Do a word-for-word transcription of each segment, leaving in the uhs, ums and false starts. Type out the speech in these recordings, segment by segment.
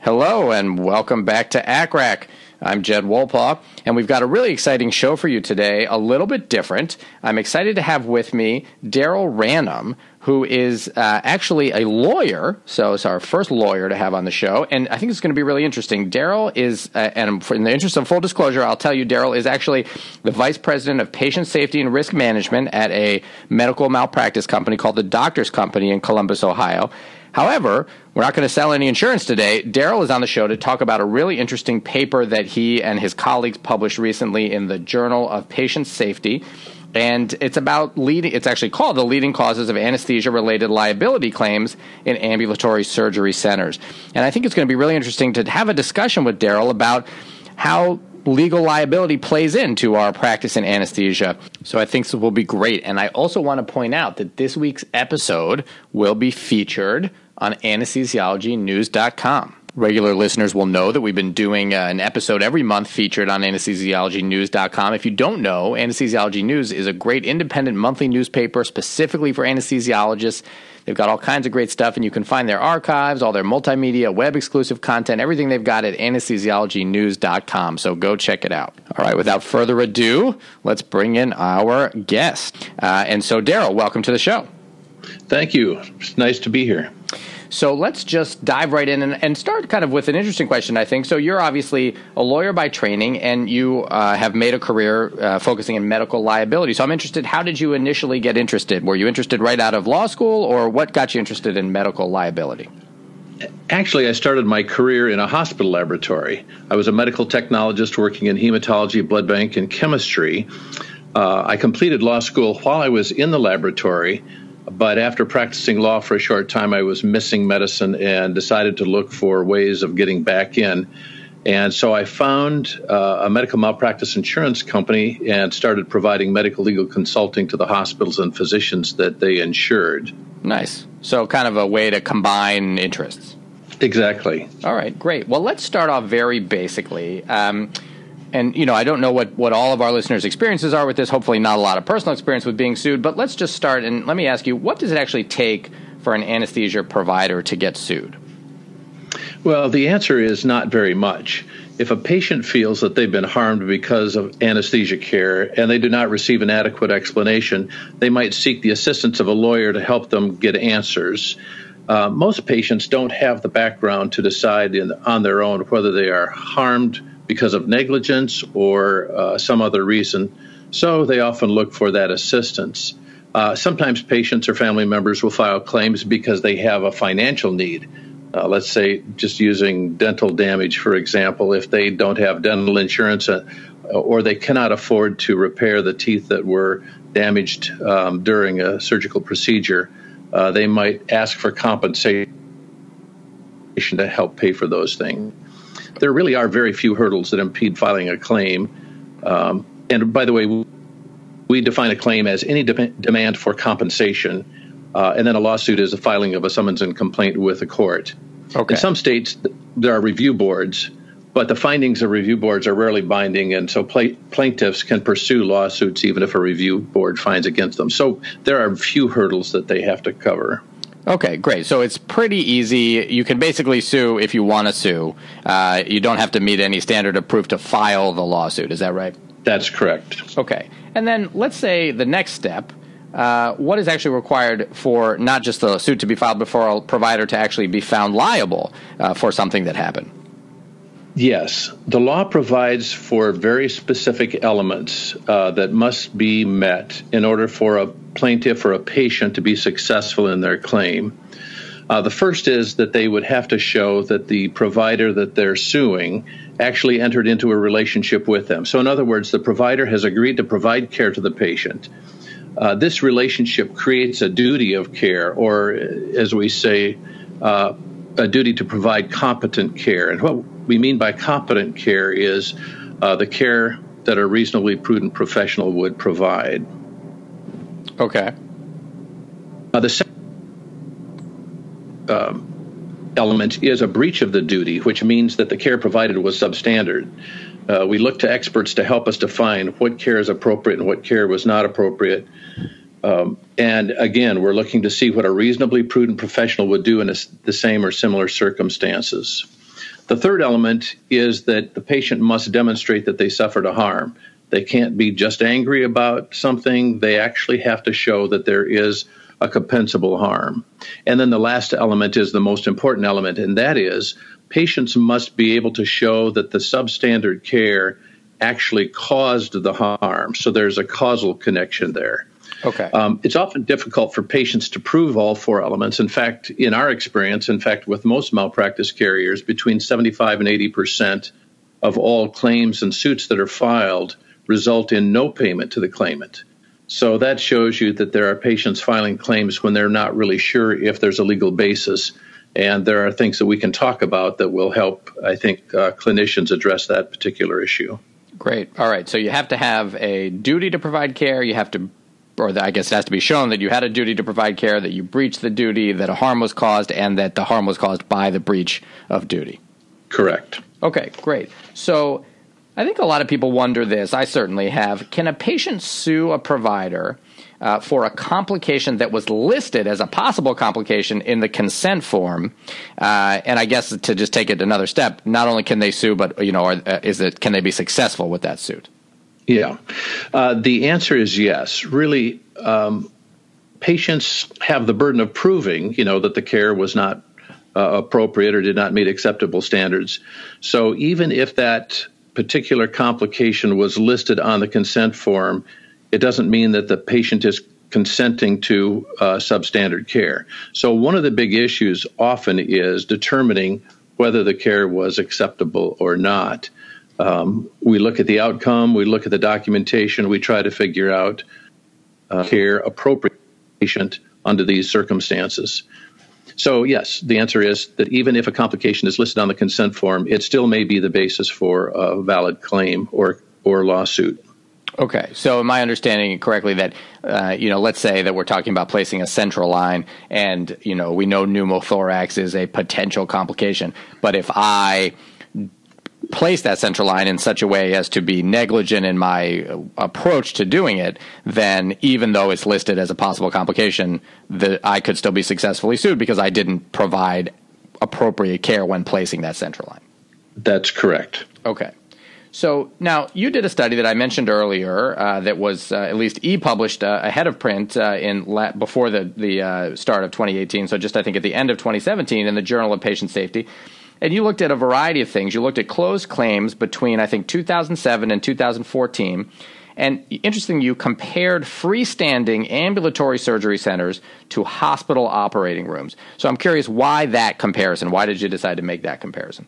Hello, and welcome back to A C R A C. I'm Jed Wolpaw, and we've got a really exciting show for you today, a little bit different. I'm excited to have with me Daryl Ranum, who is uh, actually a lawyer, so it's our first lawyer to have on the show, and I think it's going to be really interesting. Daryl is, uh, and in the interest of full disclosure, I'll tell you, Daryl is actually the Vice President of Patient Safety and Risk Management at a medical malpractice company called the Doctors Company in Columbus, Ohio. However, we're not going to sell any insurance today. Daryl is on the show to talk about a really interesting paper that he and his colleagues published recently in the Journal of Patient Safety. And it's about leading, it's actually called The Leading Causes of Anesthesia-Related Liability Claims in Ambulatory Surgery Centers. And I think it's going to be really interesting to have a discussion with Daryl about how legal liability plays into our practice in anesthesia. So I think this will be great. And I also want to point out that this week's episode will be featured on anesthesiology news dot com. Regular listeners will know that we've been doing uh, an episode every month featured on anesthesiology news dot com. If you don't know, Anesthesiology News is a great independent monthly newspaper specifically for anesthesiologists. They've got all kinds of great stuff, and you can find their archives, all their multimedia, web-exclusive content, everything they've got at anesthesiology news dot com. So go check it out. All right, without further ado, let's bring in our guest. Uh, and so, Daryl, welcome to the show. Thank you. It's nice to be here. So let's just dive right in and, and start kind of with an interesting question, I think. So you're obviously a lawyer by training, and you uh, have made a career uh, focusing in medical liability. So I'm interested, how did you initially get interested? Were you interested right out of law school, or what got you interested in medical liability? Actually, I started my career in a hospital laboratory. I was a medical technologist working in hematology, blood bank, and chemistry. Uh, I completed law school while I was in the laboratory. But after practicing law for a short time, I was missing medicine and decided to look for ways of getting back in. And so I found uh, a medical malpractice insurance company and started providing medical legal consulting to the hospitals and physicians that they insured. Nice. So kind of a way to combine interests. Exactly. All right, great. Well, let's start off very basically. Um, And, you know, I don't know what, what all of our listeners' experiences are with this. Hopefully not a lot of personal experience with being sued. But let's just start, and let me ask you, what does it actually take for an anesthesia provider to get sued? Well, the answer is not very much. If a patient feels that they've been harmed because of anesthesia care and they do not receive an adequate explanation, they might seek the assistance of a lawyer to help them get answers. Uh, most patients don't have the background to decide in, on their own whether they are harmed because of negligence or uh, some other reason, so they often look for that assistance. Uh, sometimes patients or family members will file claims because they have a financial need. Uh, let's say, just using dental damage, for example, if they don't have dental insurance uh, or they cannot afford to repair the teeth that were damaged um, during a surgical procedure, uh, they might ask for compensation to help pay for those things. There really are very few hurdles that impede filing a claim. Um, and by the way, we define a claim as any de- demand for compensation, uh, and then a lawsuit is the filing of a summons and complaint with a court. Okay. In some states, there are review boards, but the findings of review boards are rarely binding, and so pla- plaintiffs can pursue lawsuits even if a review board finds against them. So there are few hurdles that they have to cover. Okay, great. So it's pretty easy. You can basically sue if you want to sue. Uh, you don't have to meet any standard of proof to file the lawsuit. Is that right? That's correct. Okay. And then let's say the next step, uh, what is actually required for not just the suit to be filed, but for a provider to actually be found liable uh, for something that happened? Yes. The law provides for very specific elements uh, that must be met in order for a plaintiff or a patient to be successful in their claim. Uh, the first is that they would have to show that the provider that they're suing actually entered into a relationship with them. So in other words, the provider has agreed to provide care to the patient. Uh, this relationship creates a duty of care, or as we say, uh, a duty to provide competent care. And what we mean by competent care is uh, the care that a reasonably prudent professional would provide. Okay. Uh, the second um, element is a breach of the duty, which means that the care provided was substandard. Uh, we look to experts to help us define what care is appropriate and what care was not appropriate. Um, and again, we're looking to see what a reasonably prudent professional would do in a, the same or similar circumstances. The third element is that the patient must demonstrate that they suffered a harm. They can't be just angry about something. They actually have to show that there is a compensable harm. And then the last element is the most important element, and that is patients must be able to show that the substandard care actually caused the harm. So there's a causal connection there. Okay. Um, it's often difficult for patients to prove all four elements. In fact, in our experience, in fact, with most malpractice carriers, between seventy-five and eighty percent of all claims and suits that are filed result in no payment to the claimant. So that shows you that there are patients filing claims when they're not really sure if there's a legal basis. And there are things that we can talk about that will help, I think, uh, clinicians address that particular issue. Great. All right. So you have to have a duty to provide care. You have to or the, I guess it has to be shown that you had a duty to provide care, that you breached the duty, that a harm was caused, and that the harm was caused by the breach of duty. Correct. Okay, great. So I think a lot of people wonder this. I certainly have. Can a patient sue a provider uh, for a complication that was listed as a possible complication in the consent form? Uh, and I guess to just take it another step, not only can they sue, but you know, are, uh, is it can they be successful with that suit? Yeah. Uh, the answer is yes. Really, um, patients have the burden of proving, you know, that the care was not uh, appropriate or did not meet acceptable standards. So even if that particular complication was listed on the consent form, it doesn't mean that the patient is consenting to uh, substandard care. So one of the big issues often is determining whether the care was acceptable or not. Um, we look at the outcome, we look at the documentation, we try to figure out uh, care appropriate patient under these circumstances. So, yes, the answer is that even if a complication is listed on the consent form, it still may be the basis for a valid claim or, or lawsuit. Okay. So am I understanding correctly that, uh, you know, let's say that we're talking about placing a central line and, you know, we know pneumothorax is a potential complication, but if I place that central line in such a way as to be negligent in my approach to doing it, then even though it's listed as a possible complication, that I could still be successfully sued because I didn't provide appropriate care when placing that central line. That's correct. Okay. So now you did a study that I mentioned earlier uh, that was uh, at least e-published uh, ahead of print uh, in la- before the, the uh, start of twenty eighteen, so just I think at the end of twenty seventeen in the Journal of Patient Safety. And you looked at a variety of things. You looked at closed claims between, I think, two thousand seven and two thousand fourteen. And interesting, you compared freestanding ambulatory surgery centers to hospital operating rooms. So I'm curious why that comparison. Why did you decide to make that comparison?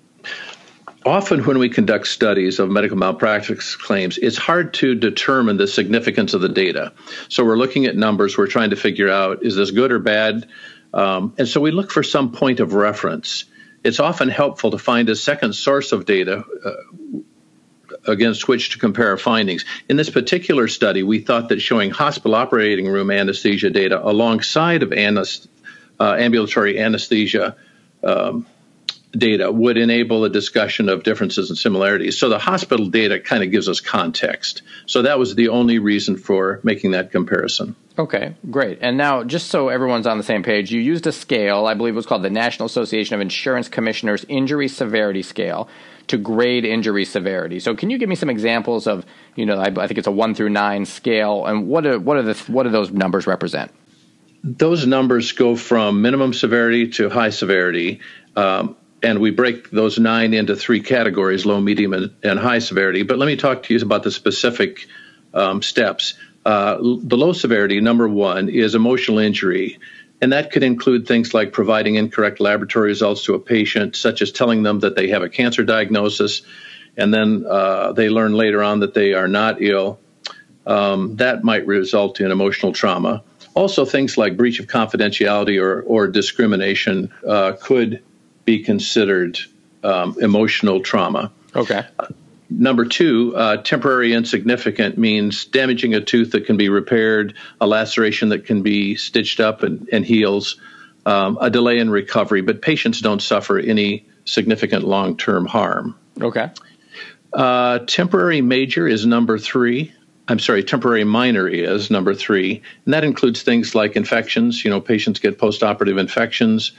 Often when we conduct studies of medical malpractice claims, it's hard to determine the significance of the data. So we're looking at numbers. We're trying to figure out, is this good or bad? Um, and so we look for some point of reference. It's often helpful to find a second source of data uh, against which to compare our findings. In this particular study, we thought that showing hospital operating room anesthesia data alongside of anest- uh, ambulatory anesthesia um, data would enable a discussion of differences and similarities. So the hospital data kind of gives us context. So that was the only reason for making that comparison. Okay, great. And now, just so everyone's on the same page, you used a scale, I believe it was called the National Association of Insurance Commissioners Injury Severity Scale, to grade injury severity. So can you give me some examples of, you know, I, I think it's a one through nine scale, and what are, what are the what do those numbers represent? Those numbers go from minimum severity to high severity. Um, And we break those nine into three categories, low, medium, and, and high severity. But let me talk to you about the specific um, steps. Uh, the low severity, number one, is emotional injury. And that could include things like providing incorrect laboratory results to a patient, such as telling them that they have a cancer diagnosis, and then uh, they learn later on that they are not ill. Um, that might result in emotional trauma. Also, things like breach of confidentiality or, or discrimination uh, could be considered um, emotional trauma. Okay. Uh, number two, uh, temporary insignificant means damaging a tooth that can be repaired, a laceration that can be stitched up and, and heals, um, a delay in recovery, but patients don't suffer any significant long-term harm. Okay. Uh, temporary major is number three. I'm sorry, temporary minor is number three, and that includes things like infections. You know, patients get postoperative infections.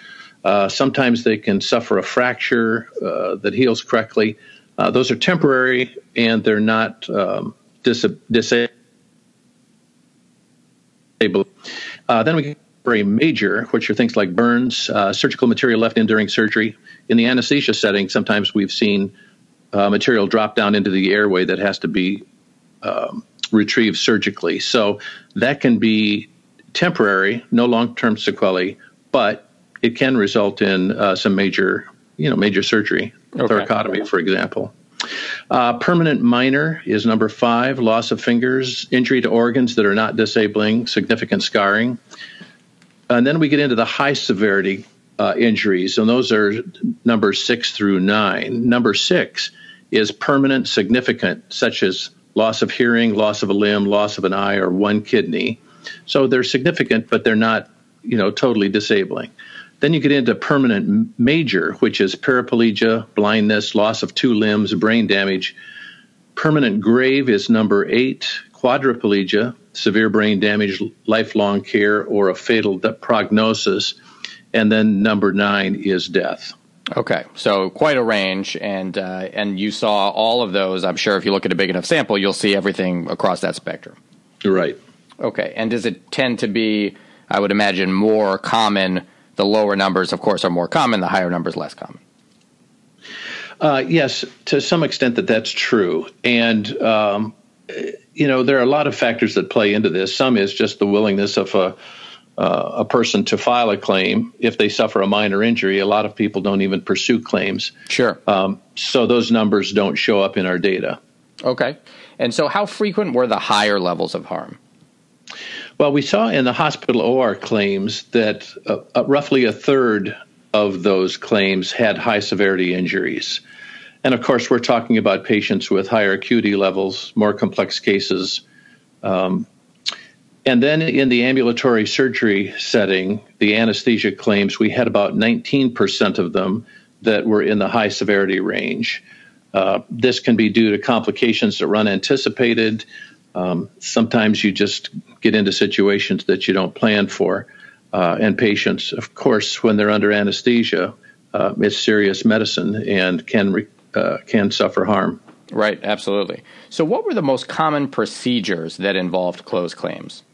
Uh, sometimes they can suffer a fracture uh, that heals correctly. Uh, those are temporary, and they're not um, dis- disabled. Uh, then we get very major, which are things like burns, uh, surgical material left in during surgery. In the anesthesia setting, sometimes we've seen uh, material drop down into the airway that has to be um, retrieved surgically. So that can be temporary, no long-term sequelae, but it can result in uh, some major, you know, major surgery, okay. thoracotomy, for example. Uh, permanent minor is number five, loss of fingers, injury to organs that are not disabling, significant scarring. And then we get into the high severity uh, injuries, and those are numbers six through nine. Number six is permanent, significant, such as loss of hearing, loss of a limb, loss of an eye, or one kidney. So they're significant, but they're not, you know, totally disabling. Then you get into permanent major, which is paraplegia, blindness, loss of two limbs, brain damage. Permanent grave is number eight, quadriplegia, severe brain damage, lifelong care, or a fatal prognosis. And then number nine is death. Okay, so quite a range, and uh, and you saw all of those. I'm sure if you look at a big enough sample, you'll see everything across that spectrum. Right. Okay, and does it tend to be, I would imagine, more common? The lower numbers, of course, are more common. The higher numbers, less common. Uh, yes, to some extent that that's true. And, um, you know, there are a lot of factors that play into this. Some is just the willingness of a, uh, a person to file a claim. If they suffer a minor injury, a lot of people don't even pursue claims. Sure. Um, so those numbers don't show up in our data. Okay. And so how frequent were the higher levels of harm? Well, we saw in the hospital O R claims that uh, uh, roughly a third of those claims had high severity injuries. And of course, we're talking about patients with higher acuity levels, more complex cases. Um, and then in the ambulatory surgery setting, the anesthesia claims, we had about nineteen percent of them that were in the high severity range. Uh, this can be due to complications that were unanticipated. Um, sometimes you just get into situations that you don't plan for. Uh, and patients, of course, when they're under anesthesia, uh, it's serious medicine and can re- uh, can suffer harm. Right, absolutely. So what were the most common procedures that involved closed claims?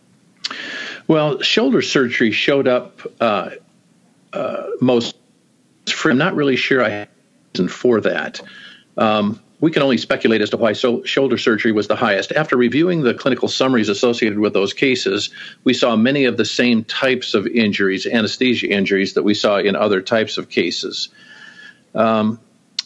Well, shoulder surgery showed up uh, uh, most. I'm not really sure I have a reason for that. Um, We can only speculate as to why so shoulder surgery was the highest. After reviewing the clinical summaries associated with those cases, we saw many of the same types of injuries, anesthesia injuries, that we saw in other types of cases. Um,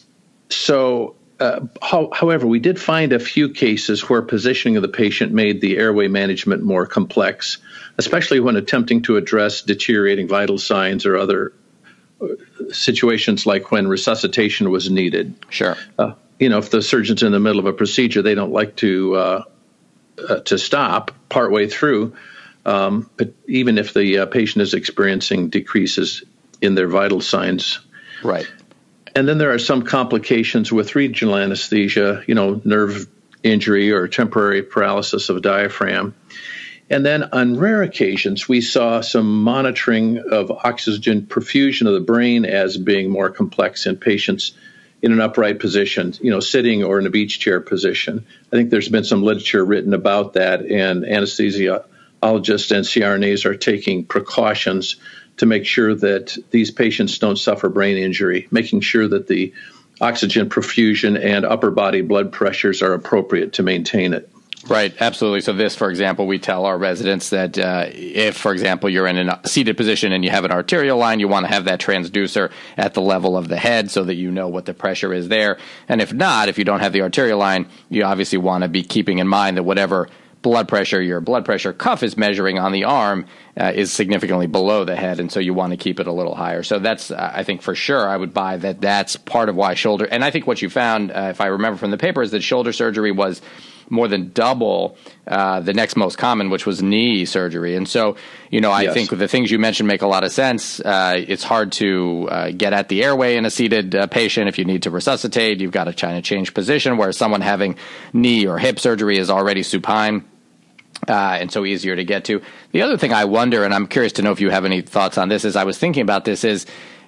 so, uh, how, however, we did find a few cases where positioning of the patient made the airway management more complex, especially when attempting to address deteriorating vital signs or other situations like when resuscitation was needed. Sure. Uh, You know, if the surgeon's in the middle of a procedure, they don't like to uh, uh, to stop partway through. Um, but even if the uh, patient is experiencing decreases in their vital signs. Right. And then there are some complications with regional anesthesia, you know, nerve injury or temporary paralysis of diaphragm. And then on rare occasions, we saw some monitoring of oxygen perfusion of the brain as being more complex in patients in an upright position, you know, sitting or in a beach chair position. I think there's been some literature written about that, and anesthesiologists and C R N As are taking precautions to make sure that these patients don't suffer brain injury, making sure that the oxygen perfusion and upper body blood pressures are appropriate to maintain it. Right, absolutely. So this, for example, we tell our residents that uh, if, for example, you're in a seated position and you have an arterial line, you want to have that transducer at the level of the head so that you know what the pressure is there. And if not, if you don't have the arterial line, you obviously want to be keeping in mind that whatever blood pressure your blood pressure cuff is measuring on the arm uh, is significantly below the head, and so you want to keep it a little higher. So that's, uh, I think for sure, I would buy that that's part of why shoulder, and I think what you found, uh, if I remember from the paper, is that shoulder surgery was more than double uh, the next most common, which was knee surgery. And so, you know, I yes. think the things you mentioned make a lot of sense. Uh, it's hard to uh, get at the airway in a seated uh, patient. If you need to resuscitate, you've got to try to change position, whereas someone having knee or hip surgery is already supine. Uh, and so easier to get to. The other thing I wonder, and I'm curious to know if you have any thoughts on this, as I was thinking about this, is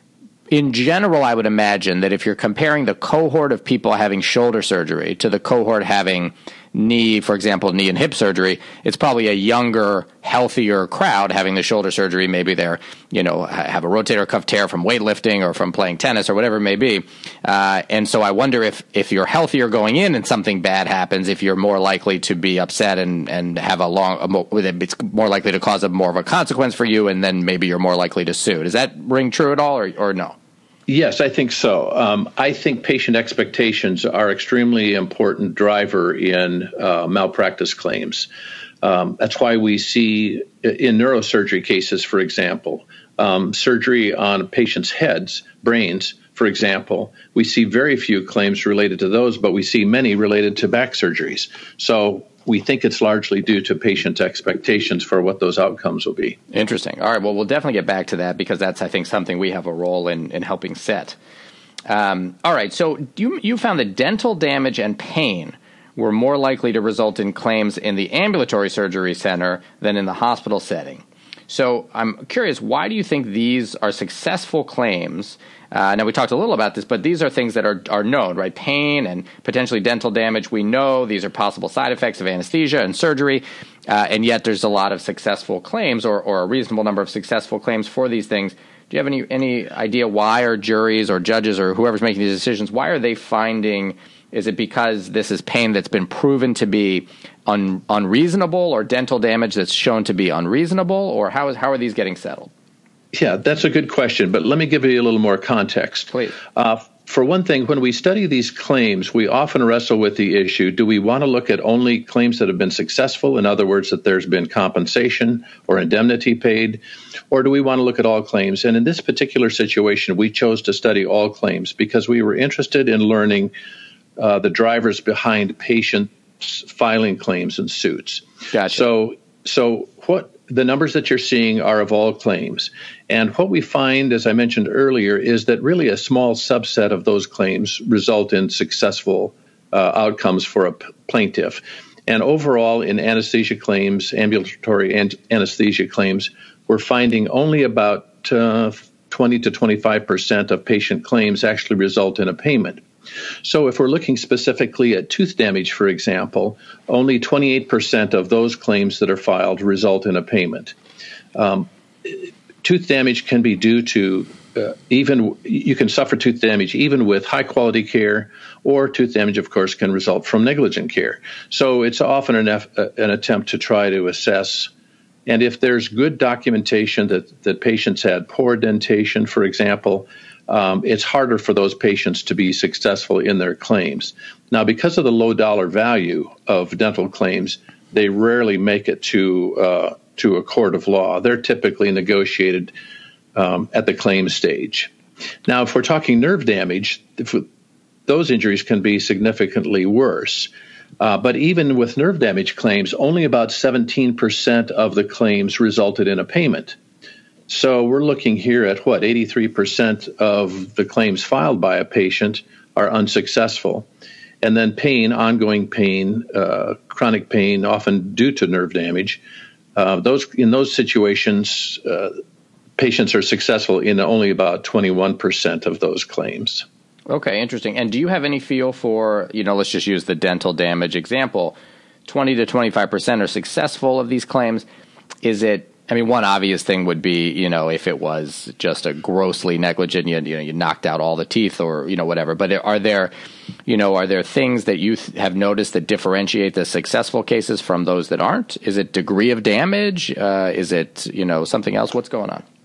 in general, I would imagine that if you're comparing the cohort of people having shoulder surgery to the cohort having knee, for example, knee and hip surgery, it's probably a younger, healthier crowd having the shoulder surgery. Maybe they're, you know, have a rotator cuff tear from weightlifting or from playing tennis or whatever it may be. Uh, and so I wonder if, if you're healthier going in and something bad happens, if you're more likely to be upset and, and have a long, a more, it's more likely to cause a more of a consequence for you, and then maybe you're more likely to sue. Does that ring true at all, or, or no? Yes, I think so. Um, I think patient expectations are extremely important driver in uh, malpractice claims. Um, that's why we see in neurosurgery cases, for example, um, surgery on patients' heads, brains, for example, we see very few claims related to those, but we see many related to back surgeries. So we think it's largely due to patient expectations for what those outcomes will be. Interesting. All right. Well, we'll definitely get back to that because that's, I think, something we have a role in, in helping set. Um, all right. So you, you found that dental damage and pain were more likely to result in claims in the ambulatory surgery center than in the hospital setting. So I'm curious, why do you think these are successful claims? Uh, now, we talked a little about this, but these are things that are, are known, right? Pain and potentially dental damage, we know these are possible side effects of anesthesia and surgery, uh, and yet there's a lot of successful claims or, or a reasonable number of successful claims for these things. Do you have any, any idea why are juries or judges or whoever's making these decisions, why are they finding, is it because this is pain that's been proven to be un, unreasonable or dental damage that's shown to be unreasonable, or how is how are these getting settled? Yeah, that's a good question, but let me give you a little more context. Please. Uh, for one thing, when we study these claims, we often wrestle with the issue, do we want to look at only claims that have been successful, in other words, that there's been compensation or indemnity paid, or do we want to look at all claims? And in this particular situation, we chose to study all claims because we were interested in learning uh, the drivers behind patients filing claims and suits. Gotcha. So, so what the numbers that you're seeing are of all claims. And what we find, as I mentioned earlier, is that really a small subset of those claims result in successful uh, outcomes for a p- plaintiff. And overall, in anesthesia claims, ambulatory an- anesthesia claims, we're finding only about uh, twenty to twenty-five percent of patient claims actually result in a payment. So if we're looking specifically at tooth damage, for example, only twenty-eight percent of those claims that are filed result in a payment. Um, tooth damage can be due to uh, even, you can suffer tooth damage even with high quality care, or tooth damage, of course, can result from negligent care. So it's often an, eff- an attempt to try to assess. And if there's good documentation that, that patients had poor dentation, for example, Um, it's harder for those patients to be successful in their claims. Now, because of the low dollar value of dental claims, they rarely make it to uh, to a court of law. They're typically negotiated um, at the claim stage. Now, if we're talking nerve damage, if those injuries can be significantly worse. Uh, but even with nerve damage claims, only about seventeen percent of the claims resulted in a payment. So we're looking here at what, eighty-three percent of the claims filed by a patient are unsuccessful. And then pain, ongoing pain, uh, chronic pain, often due to nerve damage. Uh, those in those situations, uh, patients are successful in only about twenty-one percent of those claims. Okay, interesting. And do you have any feel for, you know, let's just use the dental damage example, twenty to twenty-five percent are successful of these claims. Is it, I mean, one obvious thing would be, you know, if it was just a grossly negligent, you, you know, you knocked out all the teeth or, you know, whatever. But are there, you know, are there things that you th- have noticed that differentiate the successful cases from those that aren't? Is it degree of damage? Uh, is it, you know, something else? What's going on?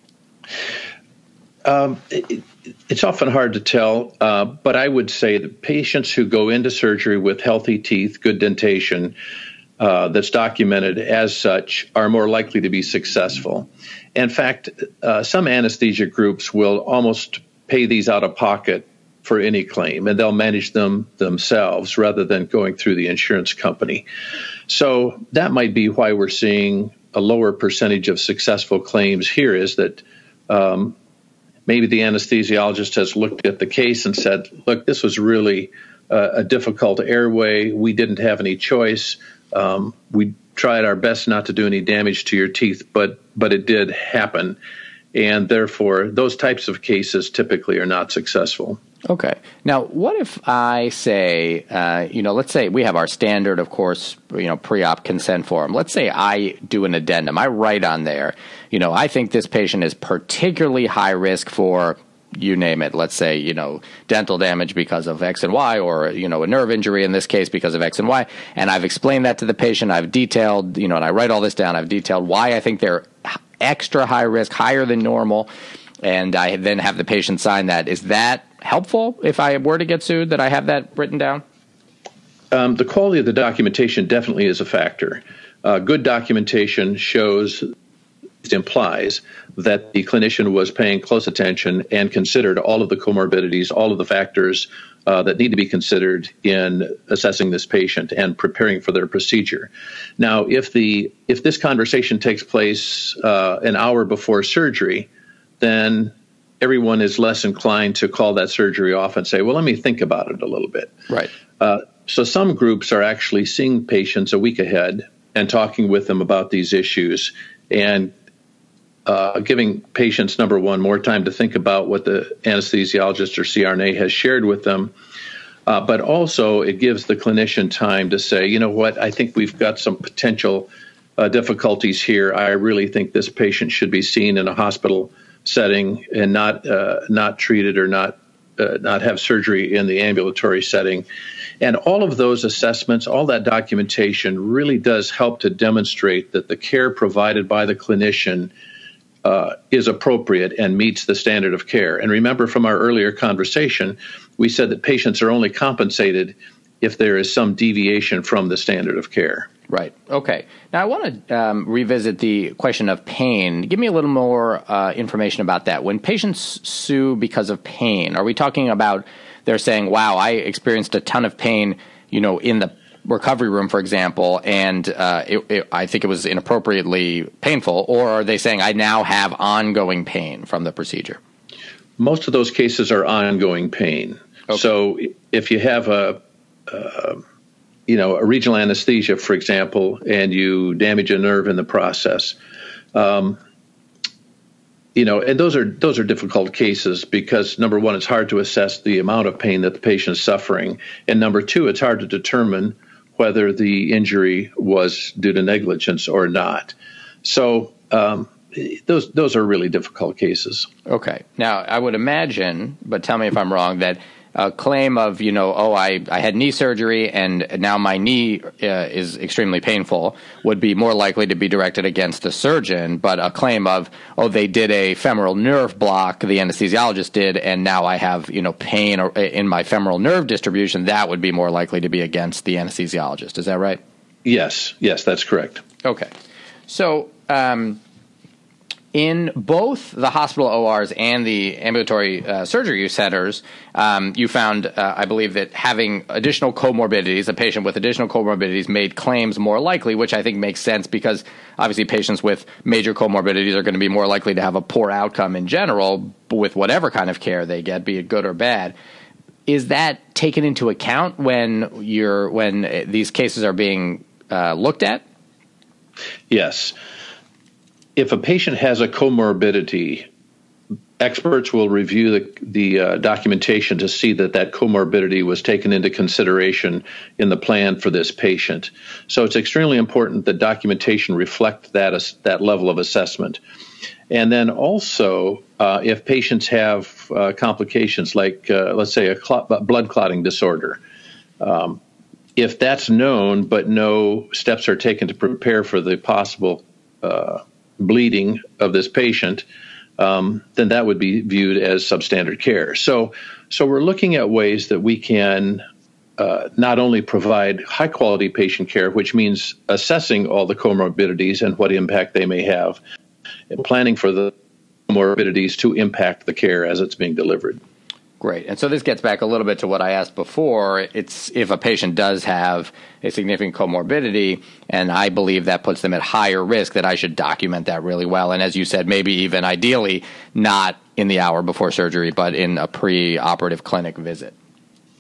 Um, it, it's often hard to tell, uh, but I would say that patients who go into surgery with healthy teeth, good dentation, Uh, that's documented as such, are more likely to be successful. In fact, uh, some anesthesia groups will almost pay these out of pocket for any claim, and they'll manage them themselves rather than going through the insurance company. So that might be why we're seeing a lower percentage of successful claims here, is that um, maybe the anesthesiologist has looked at the case and said, look, this was really uh, a difficult airway. We didn't have any choice. Um, we tried our best not to do any damage to your teeth, but but it did happen. And therefore, those types of cases typically are not successful. Okay. Now, what if I say, uh, you know, let's say we have our standard, of course, you know, pre-op consent form. Let's say I do an addendum. I write on there, you know, I think this patient is particularly high risk for, you name it. Let's say, you know, dental damage because of X and Y, or, you know, a nerve injury in this case because of X and Y. And I've explained that to the patient. I've detailed, you know, and I write all this down. I've detailed why I think they're extra high risk, higher than normal. And I then have the patient sign that. Is that helpful if I were to get sued, that I have that written down? Um, the quality of the documentation definitely is a factor. Uh, good documentation shows, implies that the clinician was paying close attention and considered all of the comorbidities, all of the factors uh, that need to be considered in assessing this patient and preparing for their procedure. Now, if the if this conversation takes place uh, an hour before surgery, then everyone is less inclined to call that surgery off and say, well, let me think about it a little bit. Right. Uh, so some groups are actually seeing patients a week ahead and talking with them about these issues and uh, giving patients, number one, more time to think about what the anesthesiologist or C R N A has shared with them. Uh, but also it gives the clinician time to say, you know what, I think we've got some potential uh, difficulties here. I really think this patient should be seen in a hospital setting and not uh, not treated or not uh, not have surgery in the ambulatory setting. And all of those assessments, all that documentation really does help to demonstrate that the care provided by the clinician uh, is appropriate and meets the standard of care. And remember from our earlier conversation, we said that patients are only compensated if there is some deviation from the standard of care. Right. Okay. Now, I want to um, revisit the question of pain. Give me a little more uh, information about that. When patients sue because of pain, are we talking about they're saying, wow, I experienced a ton of pain, you know, in the recovery room, for example, and uh, it, it, I think it was inappropriately painful, or are they saying I now have ongoing pain from the procedure? Most of those cases are ongoing pain. Okay. So if you have a, uh, you know, a regional anesthesia, for example, and you damage a nerve in the process, um, you know, and those are those are difficult cases because, number one, it's hard to assess the amount of pain that the patient is suffering, and number two, it's hard to determine whether the injury was due to negligence or not. So um, those those are really difficult cases. Okay. Now, I would imagine, but tell me if I'm wrong, that a claim of, you know, oh, I, I had knee surgery and now my knee uh, is extremely painful would be more likely to be directed against the surgeon. But a claim of, oh, they did a femoral nerve block, the anesthesiologist did, and now I have, you know, pain or, in my femoral nerve distribution, that would be more likely to be against the anesthesiologist. Is that right? Yes. Yes, that's correct. Okay. So, um, in both the hospital O Rs and the ambulatory uh, surgery centers, um, you found, uh, I believe, that having additional comorbidities, a patient with additional comorbidities made claims more likely, which I think makes sense because obviously patients with major comorbidities are going to be more likely to have a poor outcome in general with whatever kind of care they get, be it good or bad. Is that taken into account when you're when these cases are being uh, looked at? Yes. If a patient has a comorbidity, experts will review the, the uh, documentation to see that that comorbidity was taken into consideration in the plan for this patient. So it's extremely important that documentation reflect that, uh, that level of assessment. And then also, uh, if patients have uh, complications like, uh, let's say, a clot, blood clotting disorder, um, if that's known but no steps are taken to prepare for the possible uh bleeding of this patient, um, then that would be viewed as substandard care. So, so we're looking at ways that we can uh, not only provide high-quality patient care, which means assessing all the comorbidities and what impact they may have, and planning for the comorbidities to impact the care as it's being delivered. Great. And so this gets back a little bit to what I asked before. It's if a patient does have a significant comorbidity, and I believe that puts them at higher risk, that I should document that really well. And as you said, maybe even ideally not in the hour before surgery, but in a pre-operative clinic visit.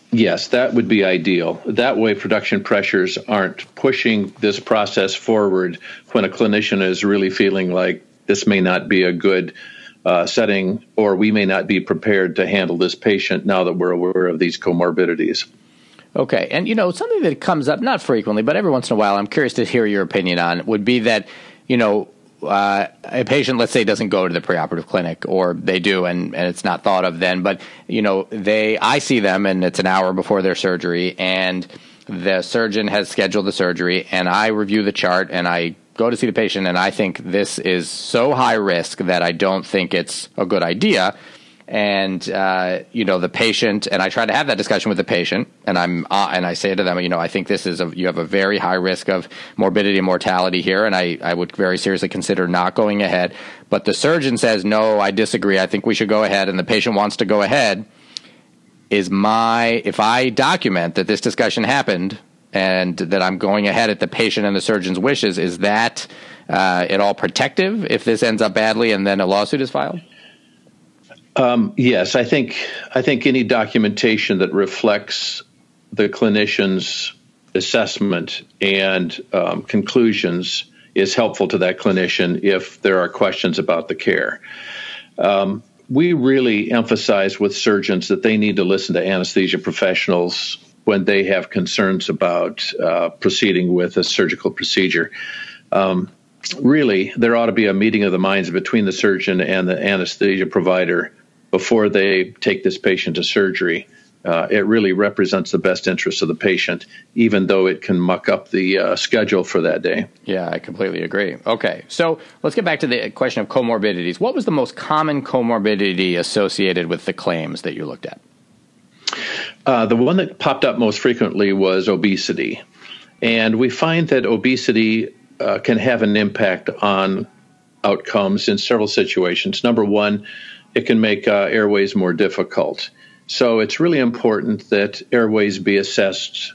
Yes, that would be ideal. That way, production pressures aren't pushing this process forward when a clinician is really feeling like this may not be a good uh, setting, or we may not be prepared to handle this patient now that we're aware of these comorbidities. Okay. And, you know, something that comes up, not frequently, but every once in a while, I'm curious to hear your opinion on, would be that, you know, Uh, a patient, let's say, doesn't go to the preoperative clinic, or they do, and, and it's not thought of then. But, you know, they, I see them, and it's an hour before their surgery, and the surgeon has scheduled the surgery, and I review the chart, and I go to see the patient, and I think this is so high risk that I don't think it's a good idea. And, uh, you know, the patient, and I try to have that discussion with the patient, and I'm, uh, and I say to them, you know, I think this is a, you have a very high risk of morbidity and mortality here, and I, I would very seriously consider not going ahead. But the surgeon says, no, I disagree. I think we should go ahead, and the patient wants to go ahead. Is my, if I document that this discussion happened and that I'm going ahead at the patient and the surgeon's wishes, is that uh, at all protective if this ends up badly and then a lawsuit is filed? Um, yes, I think I think any documentation that reflects the clinician's assessment and um, conclusions is helpful to that clinician if there are questions about the care. Um, we really emphasize with surgeons that they need to listen to anesthesia professionals when they have concerns about uh, proceeding with a surgical procedure. Um, really, there ought to be a meeting of the minds between the surgeon and the anesthesia provider before they take this patient to surgery. Uh, it really represents the best interest of the patient, even though it can muck up the uh, schedule for that day. Yeah, I completely agree. Okay, so let's get back to the question of comorbidities. What was the most common comorbidity associated with the claims that you looked at? Uh, the one that popped up most frequently was obesity. And we find that obesity uh, can have an impact on outcomes in several situations. Number one, it can make uh, airways more difficult. So it's really important that airways be assessed.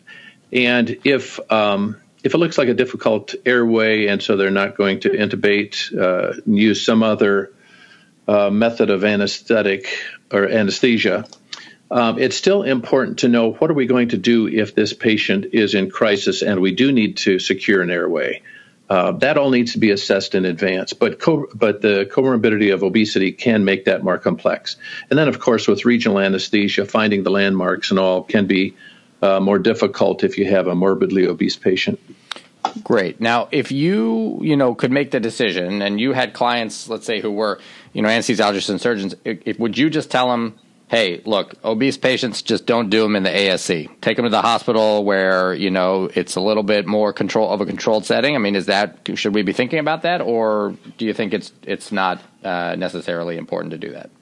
And if um, if it looks like a difficult airway, and so they're not going to intubate, uh, use some other uh, method of anesthetic or anesthesia, um, it's still important to know, what are we going to do if this patient is in crisis and we do need to secure an airway? Uh, that all needs to be assessed in advance, but co- but the comorbidity of obesity can make that more complex. And then, of course, with regional anesthesia, finding the landmarks and all can be uh, more difficult if you have a morbidly obese patient. Great. Now, if you, you know, could make the decision, and you had clients, let's say, who were, you know, anesthesiologists and surgeons, if, if, would you just tell them, hey, look, obese patients, just don't do them in the A S C. Take them to the hospital where, you know, it's a little bit more control of a controlled setting. I mean, is that, should we be thinking about that, or do you think it's it's not uh, necessarily important to do that?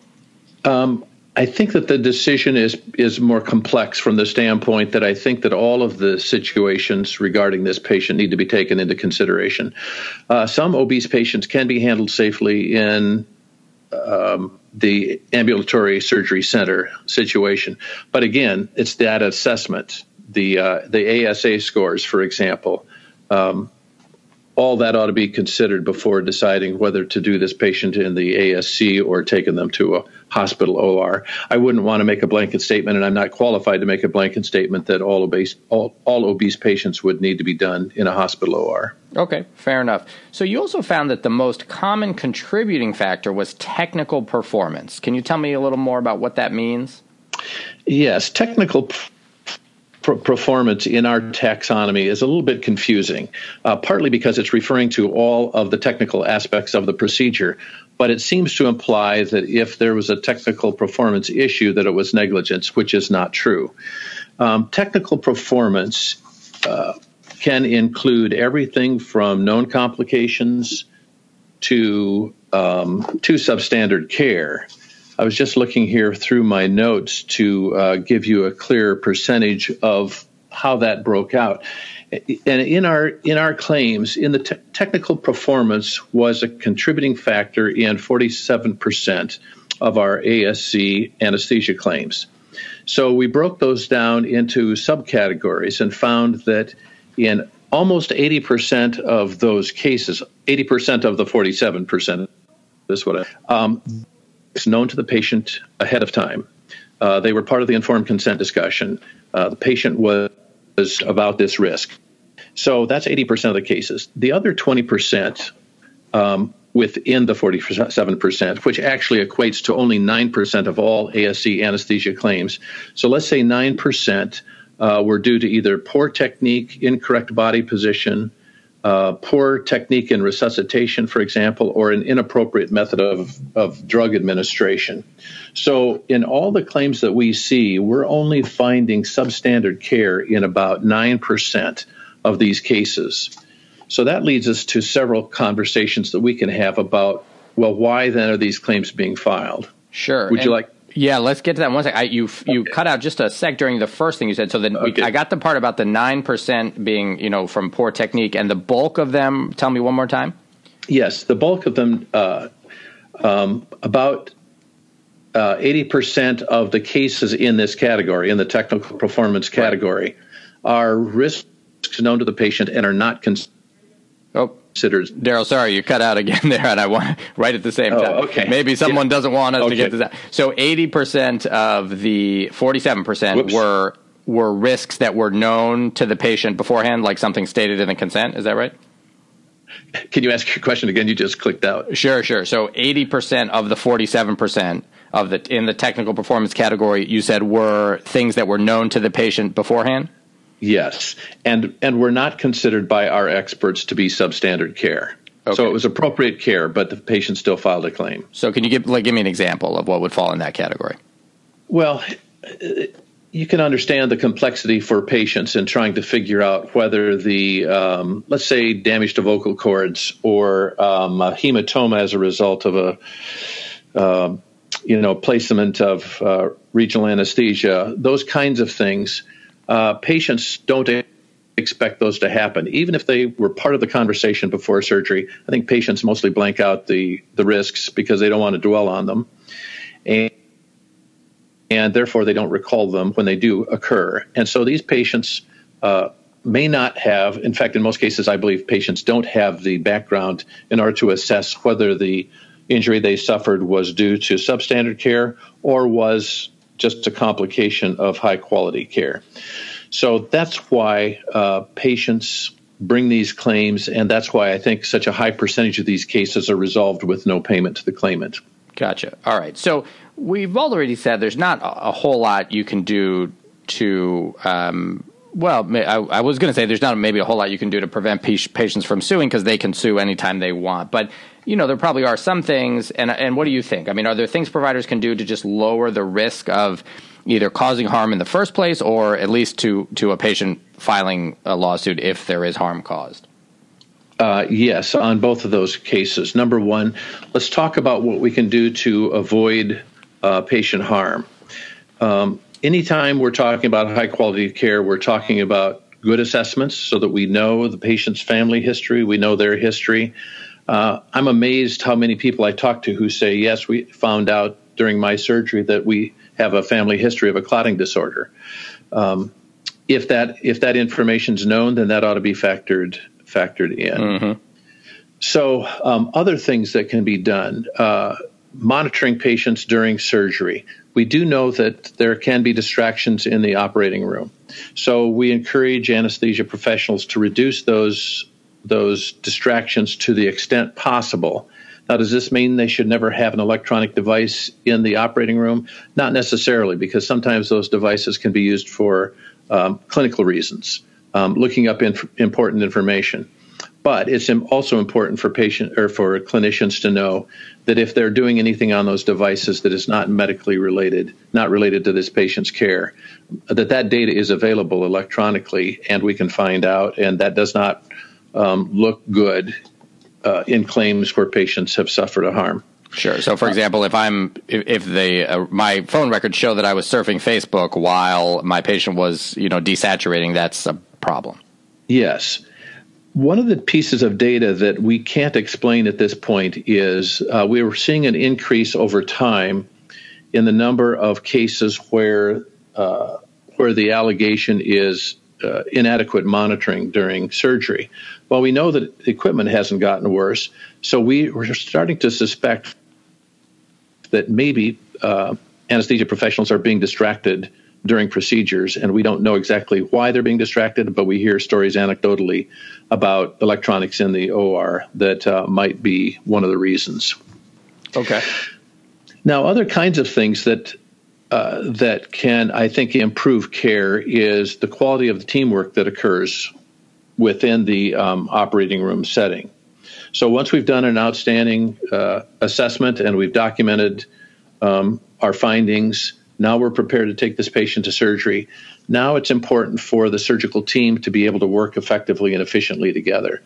Um, I think that the decision is is more complex from the standpoint that I think that all of the situations regarding this patient need to be taken into consideration. Uh, some obese patients can be handled safely in um, the ambulatory surgery center situation. But again, it's that assessment, the uh, the A S A scores, for example. Um, all that ought to be considered before deciding whether to do this patient in the A S C or taking them to a hospital O R. I wouldn't want to make a blanket statement, and I'm not qualified to make a blanket statement that all obese all, all obese patients would need to be done in a hospital O R. Okay, fair enough. So you also found that the most common contributing factor was technical performance. Can you tell me a little more about what that means? Yes, technical p- performance in our taxonomy is a little bit confusing, uh, partly because it's referring to all of the technical aspects of the procedure, but it seems to imply that if there was a technical performance issue, that it was negligence, which is not true. Um, technical performance uh, can include everything from known complications to um, to substandard care. I was just looking here through my notes to uh, give you a clear percentage of how that broke out. And in our in our claims, in the te- technical performance was a contributing factor in forty-seven percent of our A S C anesthesia claims. So we broke those down into subcategories and found that in almost eighty percent of those cases, eighty percent of the forty-seven percent is what I, um, it's known to the patient ahead of time. Uh, they were part of the informed consent discussion. Uh, the patient was, was about this risk. So that's eighty percent of the cases. The other twenty percent um, within the forty-seven percent, which actually equates to only nine percent of all A S C anesthesia claims. So let's say nine percent uh, were due to either poor technique, incorrect body position, uh, poor technique in resuscitation, for example, or an inappropriate method of, of drug administration. So in all the claims that we see, we're only finding substandard care in about nine percent of these cases. So that leads us to several conversations that we can have about, well, why then are these claims being filed? Sure. Would and, you like? Yeah, let's get to that in one second. I, you you okay. cut out just a sec during the first thing you said. So then okay. we, I got the part about the nine percent being, you know, from poor technique, and the bulk of them, tell me one more time. Yes, the bulk of them, uh, um, about uh, eighty percent of the cases in this category, in the technical performance category, right, are risks known to the patient and are not considered. Oh, Daryl, sorry, you cut out again there, and I want right at the same time. Oh, okay. Maybe someone yeah. doesn't want us okay. to get to that. So eighty percent of the forty-seven percent Whoops. were were risks that were known to the patient beforehand, like something stated in the consent. Is that right? Can you ask your question again? You just clicked out. Sure, sure. So eighty percent of the forty-seven percent of the in the technical performance category, you said were things that were known to the patient beforehand? Yes, and and were not considered by our experts to be substandard care. Okay. So it was appropriate care, but the patient still filed a claim. So can you give like give me an example of what would fall in that category? Well, you can understand the complexity for patients in trying to figure out whether the, um, let's say, damage to vocal cords or um, a hematoma as a result of a, uh, you know, placement of uh, regional anesthesia, those kinds of things. Uh, patients don't expect those to happen. Even if they were part of the conversation before surgery, I think patients mostly blank out the, the risks because they don't want to dwell on them. And, and therefore, they don't recall them when they do occur. And so these patients uh, may not have, in fact, in most cases, I believe patients don't have the background in order to assess whether the injury they suffered was due to substandard care or was just a complication of high-quality care. So that's why uh, patients bring these claims, and that's why I think such a high percentage of these cases are resolved with no payment to the claimant. Gotcha. All right. So we've already said there's not a, a whole lot you can do to um, well, I, I was going to say there's not maybe a whole lot you can do to prevent patients from suing because they can sue anytime they want. But, you know, there probably are some things. And, and what do you think? I mean, are there things providers can do to just lower the risk of either causing harm in the first place or at least to, to a patient filing a lawsuit if there is harm caused? Uh, yes, on both of those cases. Number one, let's talk about what we can do to avoid uh, patient harm. Um, anytime we're talking about high quality care, we're talking about good assessments so that we know the patient's family history, we know their history. Uh, I'm amazed how many people I talk to who say, yes, we found out during my surgery that we have a family history of a clotting disorder. Um, if that if that information's known, then that ought to be factored factored in. Mm-hmm. So um, other things that can be done, uh, monitoring patients during surgery. We do know that there can be distractions in the operating room. So we encourage anesthesia professionals to reduce those those distractions to the extent possible. Now, does this mean they should never have an electronic device in the operating room? Not necessarily, because sometimes those devices can be used for um, clinical reasons, um, looking up inf- important information. But it's also important for patient or for clinicians to know that if they're doing anything on those devices that is not medically related, not related to this patient's care, that that data is available electronically and we can find out, and that does not um, look good uh, in claims where patients have suffered a harm. Sure. So, for example, if I'm if, if they uh, my phone records show that I was surfing Facebook while my patient was, you know, desaturating, that's a problem. Yes. One of the pieces of data that we can't explain at this point is uh, we were seeing an increase over time in the number of cases where uh, where the allegation is uh, inadequate monitoring during surgery. Well, we know that the equipment hasn't gotten worse, so we, we're starting to suspect that maybe uh, anesthesia professionals are being distracted during procedures, and we don't know exactly why they're being distracted, but we hear stories anecdotally about electronics in the O R that uh, might be one of the reasons. Okay. Now, other kinds of things that uh, that can, I think, improve care is the quality of the teamwork that occurs within the um, operating room setting. So once we've done an outstanding uh, assessment and we've documented um, our findings, now we're prepared to take this patient to surgery. Now it's important for the surgical team to be able to work effectively and efficiently together.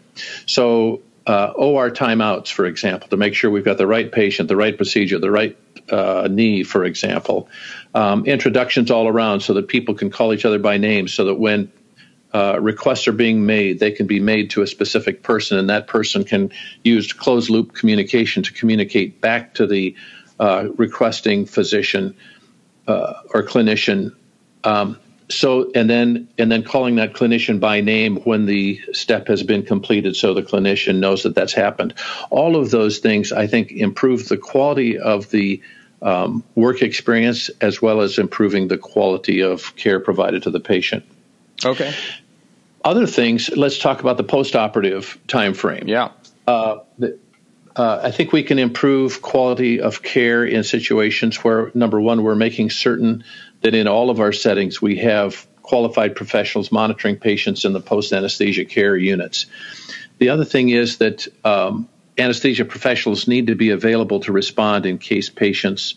So uh, O R timeouts, for example, to make sure we've got the right patient, the right procedure, the right uh, knee, for example. Um, introductions all around so that people can call each other by name, so that when uh, requests are being made, they can be made to a specific person, and that person can use closed-loop communication to communicate back to the uh, requesting physician Uh, or clinician, um, so and then and then calling that clinician by name when the step has been completed, so the clinician knows that that's happened. All of those things, I think, improve the quality of the um, work experience as well as improving the quality of care provided to the patient. Okay. Other things. Let's talk about the post-operative time frame. Yeah. Uh, the, Uh, I think we can improve quality of care in situations where, number one, we're making certain that in all of our settings we have qualified professionals monitoring patients in the post-anesthesia care units. The other thing is that um, anesthesia professionals need to be available to respond in case patients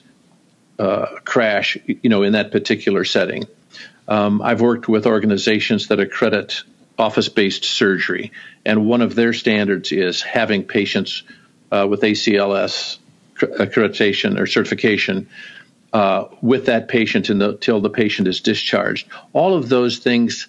uh, crash, you know, in that particular setting. Um, I've worked with organizations that accredit office-based surgery, and one of their standards is having patients Uh, with A C L S accreditation or certification uh, with that patient until the patient is discharged. All of those things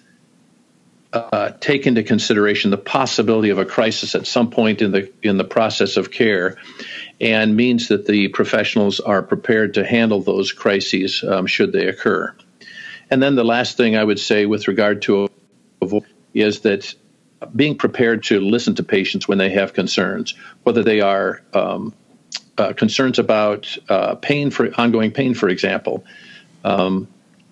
uh, take into consideration the possibility of a crisis at some point in the in the process of care, and means that the professionals are prepared to handle those crises um, should they occur. And then the last thing I would say with regard to is that being prepared to listen to patients when they have concerns, whether they are um, uh, concerns about uh, pain for ongoing pain, for example. Um,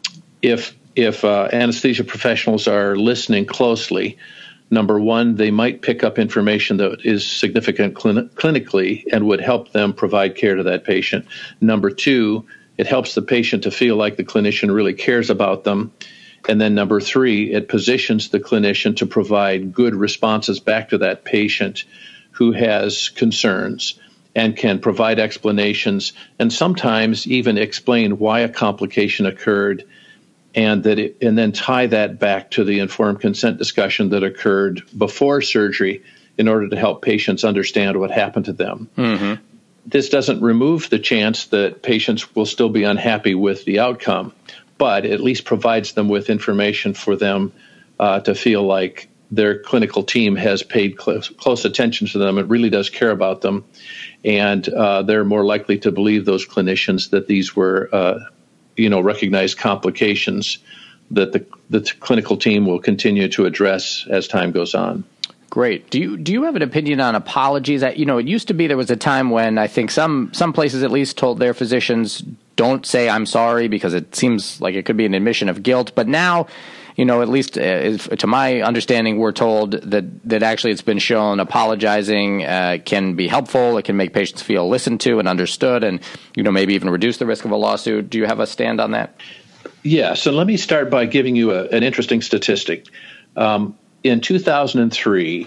if if uh, anesthesia professionals are listening closely, number one, they might pick up information that is significant clin- clinically and would help them provide care to that patient. Number two, it helps the patient to feel like the clinician really cares about them. And then number three, it positions the clinician to provide good responses back to that patient who has concerns and can provide explanations and sometimes even explain why a complication occurred, and that it, and then tie that back to the informed consent discussion that occurred before surgery in order to help patients understand what happened to them. Mm-hmm. This doesn't remove the chance that patients will still be unhappy with the outcome, but at least provides them with information for them uh, to feel like their clinical team has paid close, close attention to them. It really does care about them, and uh, they're more likely to believe those clinicians that these were, uh, you know, recognized complications that the, the clinical team will continue to address as time goes on. Great. Do you do you have an opinion on apologies? You know, it used to be there was a time when I think some some places at least told their physicians, don't say I'm sorry, because it seems like it could be an admission of guilt. But now, you know, at least uh, to my understanding, we're told that, that actually it's been shown apologizing uh, can be helpful. It can make patients feel listened to and understood, and, you know, maybe even reduce the risk of a lawsuit. Do you have a stand on that? Yes. And let me start by giving you a, an interesting statistic. Um, in two thousand three,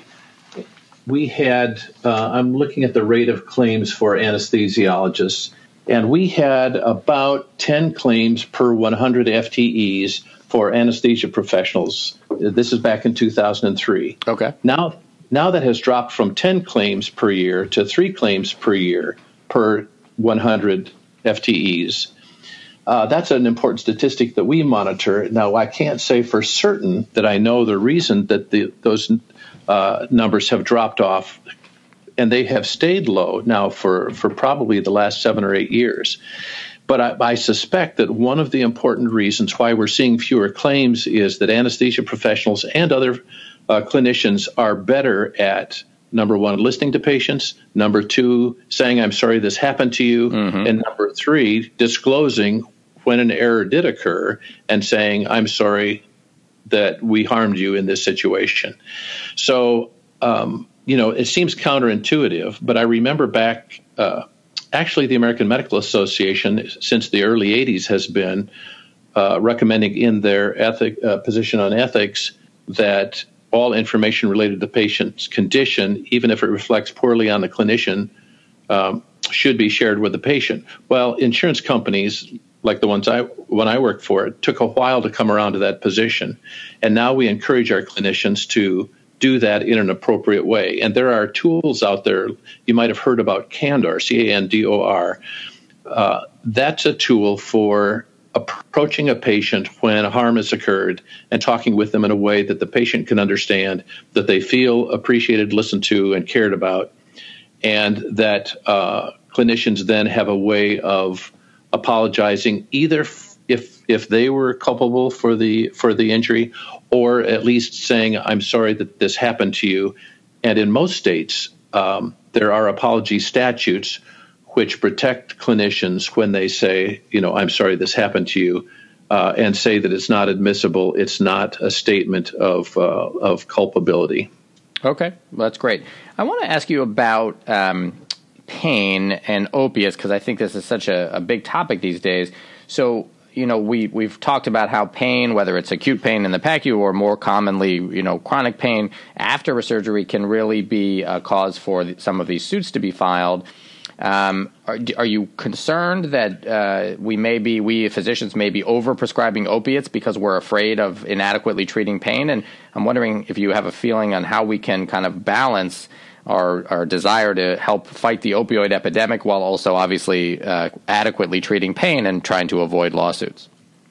we had, uh, I'm looking at the rate of claims for anesthesiologists, and we had about ten claims per one hundred F T Es for anesthesia professionals. This is back in two thousand three. Okay. Now, now that has dropped from ten claims per year to three claims per year per one hundred F T Es. Uh, that's an important statistic that we monitor. Now, I can't say for certain that I know the reason that the, those uh, numbers have dropped off, and they have stayed low now for, for probably the last seven or eight years. But I, I suspect that one of the important reasons why we're seeing fewer claims is that anesthesia professionals and other uh, clinicians are better at number one, listening to patients, number two, saying, I'm sorry this happened to you, mm-hmm. and number three, disclosing when an error did occur and saying, I'm sorry that we harmed you in this situation. So, um, you know, it seems counterintuitive, but I remember back, uh, actually the American Medical Association since the early eighties has been uh, recommending in their ethic, uh, position on ethics that all information related to the patient's condition, even if it reflects poorly on the clinician, um, should be shared with the patient. Well, insurance companies, like the ones I when I worked for, it took a while to come around to that position. And now we encourage our clinicians to do that in an appropriate way. And there are tools out there. You might have heard about Candor, C A N D O R. Uh, that's a tool for approaching a patient when harm has occurred and talking with them in a way that the patient can understand, that they feel appreciated, listened to, and cared about, and that uh, clinicians then have a way of apologizing either f- if if they were culpable for the for the injury, or at least saying, I'm sorry that this happened to you. And in most states, um, there are apology statutes which protect clinicians when they say, you know, I'm sorry this happened to you, uh, and say that it's not admissible. It's not a statement of uh, of culpability. Okay, well, that's great. I want to ask you about um, pain and opiates, because I think this is such a, a big topic these days. So, you know, we, we've talked about how pain, whether it's acute pain in the P A C U or more commonly, you know, chronic pain after a surgery, can really be a cause for the, some of these suits to be filed. Um, are, are you concerned that uh, we may be, we physicians may be over-prescribing opiates because we're afraid of inadequately treating pain? And I'm wondering if you have a feeling on how we can kind of balance our, our desire to help fight the opioid epidemic while also obviously uh, adequately treating pain and trying to avoid lawsuits.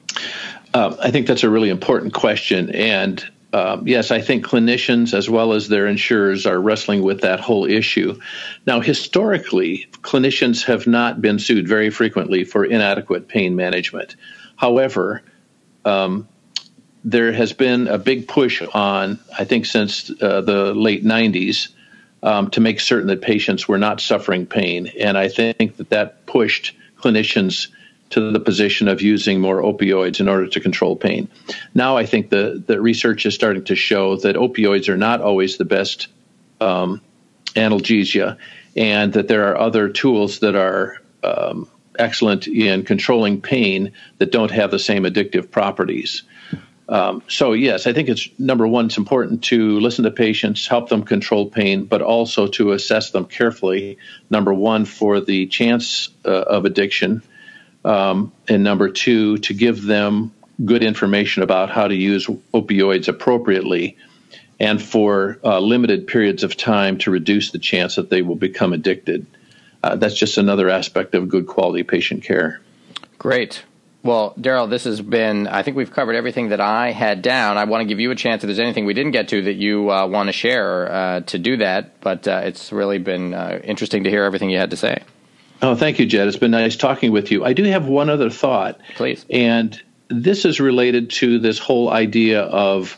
Uh, I think that's a really important question. And Um, yes, I think clinicians as well as their insurers are wrestling with that whole issue. Now, historically, clinicians have not been sued very frequently for inadequate pain management. However, um, there has been a big push on, I think since uh, the late nineties, um, to make certain that patients were not suffering pain. And I think that that pushed clinicians to the position of using more opioids in order to control pain. Now I think the, the research is starting to show that opioids are not always the best um, analgesia, and that there are other tools that are um, excellent in controlling pain that don't have the same addictive properties. Um, so yes, I think it's, number one, it's important to listen to patients, help them control pain, but also to assess them carefully, number one, for the chance uh, of addiction, Um, and number two, to give them good information about how to use opioids appropriately and for uh, limited periods of time to reduce the chance that they will become addicted. Uh, that's just another aspect of good quality patient care. Great. Well, Daryl, this has been, I think we've covered everything that I had down. I want to give you a chance if there's anything we didn't get to that you uh, want to share uh, to do that, but uh, it's really been uh, interesting to hear everything you had to say. Oh, thank you, Jed. It's been nice talking with you. I do have one other thought. Please. And this is related to this whole idea of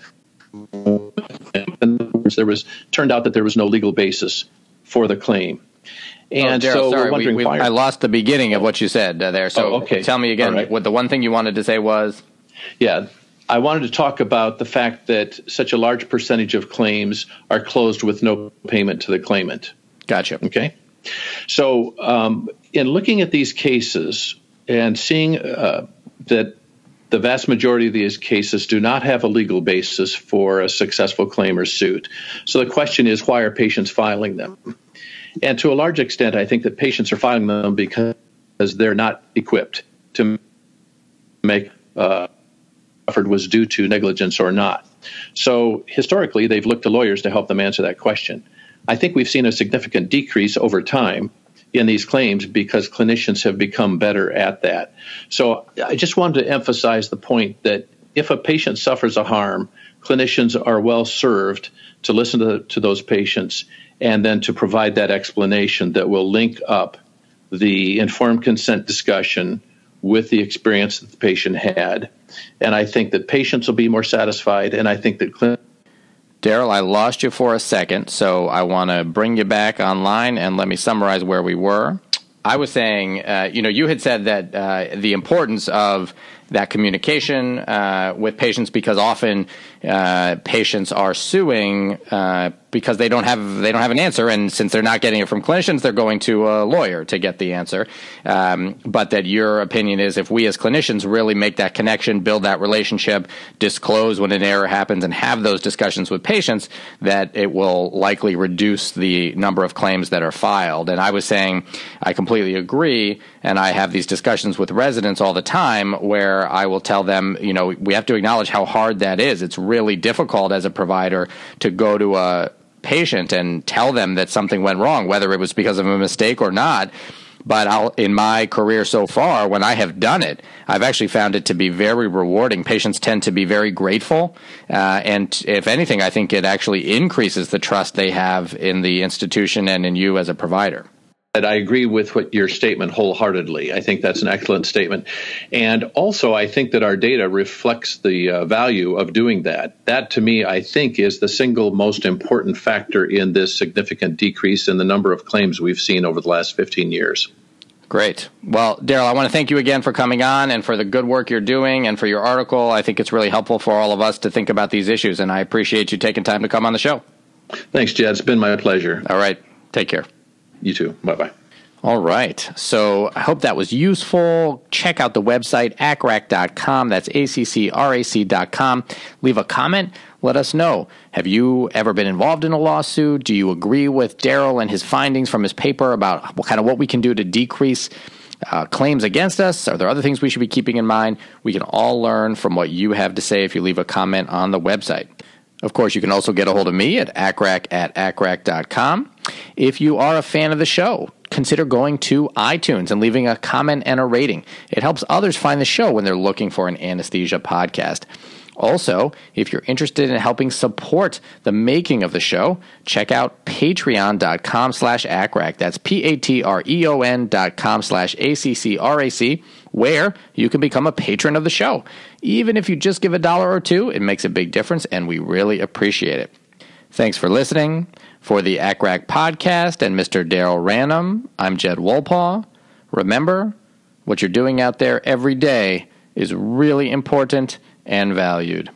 there was turned out that there was no legal basis for the claim. And oh, Daryl, so sorry, we're wondering we, we, why. I lost the beginning of what you said uh, there. So oh, okay. Tell me again, right. what the one thing you wanted to say was? Yeah, I wanted to talk about the fact that such a large percentage of claims are closed with no payment to the claimant. Gotcha. Okay. So um, in looking at these cases and seeing uh, that the vast majority of these cases do not have a legal basis for a successful claim or suit. So the question is, why are patients filing them? And to a large extent, I think that patients are filing them because they're not equipped to make uh, effort was due to negligence or not. So historically, they've looked to lawyers to help them answer that question. I think we've seen a significant decrease over time in these claims because clinicians have become better at that. So I just wanted to emphasize the point that if a patient suffers a harm, clinicians are well served to listen to, to those patients and then to provide that explanation that will link up the informed consent discussion with the experience that the patient had. And I think that patients will be more satisfied, and I think that clinicians Daryl, I lost you for a second, so I want to bring you back online and let me summarize where we were. I was saying, uh, you know, you had said that uh, the importance of that communication uh, with patients, because often uh, patients are suing uh, because they don't have they don't have an answer, and since they're not getting it from clinicians, they're going to a lawyer to get the answer. Um, but that your opinion is, if we as clinicians really make that connection, build that relationship, disclose when an error happens, and have those discussions with patients, that it will likely reduce the number of claims that are filed. And I was saying I completely agree, and I have these discussions with residents all the time where I will tell them, you know, we have to acknowledge how hard that is. It's really difficult as a provider to go to a patient and tell them that something went wrong, whether it was because of a mistake or not. But I'll, in my career so far, when I have done it, I've actually found it to be very rewarding. Patients tend to be very grateful. Uh, and if anything, I think it actually increases the trust they have in the institution and in you as a provider. I agree with what your statement wholeheartedly. I think that's an excellent statement. And also, I think that our data reflects the uh, value of doing that. That, to me, I think, is the single most important factor in this significant decrease in the number of claims we've seen over the last fifteen years. Great. Well, Daryl, I want to thank you again for coming on and for the good work you're doing and for your article. I think it's really helpful for all of us to think about these issues, and I appreciate you taking time to come on the show. Thanks, Jed. It's been my pleasure. All right. Take care. You too. Bye-bye. All right. So I hope that was useful. Check out the website, A C C R A C dot com. That's A C C R A C dot com. Leave a comment. Let us know. Have you ever been involved in a lawsuit? Do you agree with Daryl and his findings from his paper about what kind of what we can do to decrease uh, claims against us? Are there other things we should be keeping in mind? We can all learn from what you have to say if you leave a comment on the website. Of course, you can also get a hold of me at A C C R A C at A C C R A C dot com. If you are a fan of the show, consider going to iTunes and leaving a comment and a rating. It helps others find the show when they're looking for an anesthesia podcast. Also, if you're interested in helping support the making of the show, check out patreon.com slash ACCRAC. That's P-A-T-R-E-O-N dot com slash A-C-C-R-A-C, where you can become a patron of the show. Even if you just give a dollar or two, it makes a big difference, and we really appreciate it. Thanks for listening. For the A C C R A C podcast and Mister Daryl Ranum, I'm Jed Wolpaw. Remember, what you're doing out there every day is really important and valued.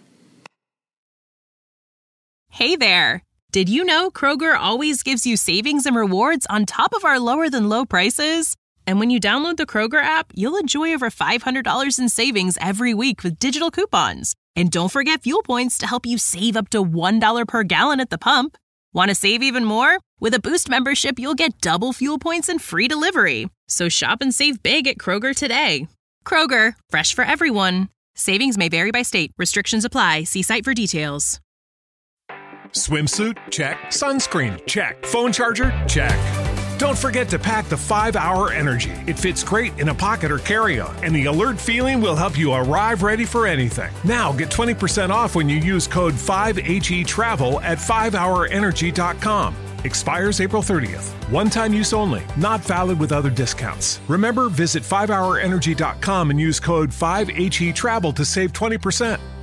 Hey there! Did you know Kroger always gives you savings and rewards on top of our lower-than-low prices? And when you download the Kroger app, you'll enjoy over five hundred dollars in savings every week with digital coupons. And don't forget fuel points to help you save up to one dollar per gallon at the pump. Want to save even more? With a Boost membership, you'll get double fuel points and free delivery. So shop and save big at Kroger today. Kroger, fresh for everyone. Savings may vary by state. Restrictions apply. See site for details. Swimsuit? Check. Sunscreen? Check. Phone charger? Check. Don't forget to pack the five hour Energy. It fits great in a pocket or carry-on, and the alert feeling will help you arrive ready for anything. Now get twenty percent off when you use code five H E travel at five hour energy dot com. Expires April thirtieth. One-time use only. Not valid with other discounts. Remember, visit five hour energy dot com and use code five H E travel to save twenty percent.